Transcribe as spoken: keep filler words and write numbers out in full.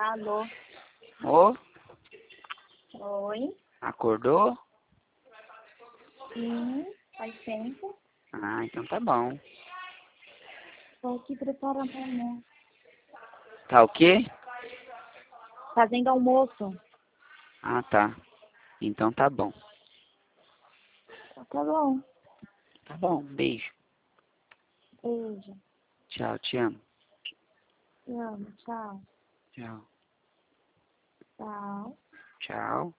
Alô? Ô, Oi? acordou? Sim, faz tempo. Ah, então tá bom. Tô aqui preparando almoço. Tá o quê? Fazendo almoço. Ah, tá. Então tá bom. Tá bom. Tá bom, beijo. Beijo. Tchau, te amo. Te amo. Tchau. Tchau. Tchau. Tchau.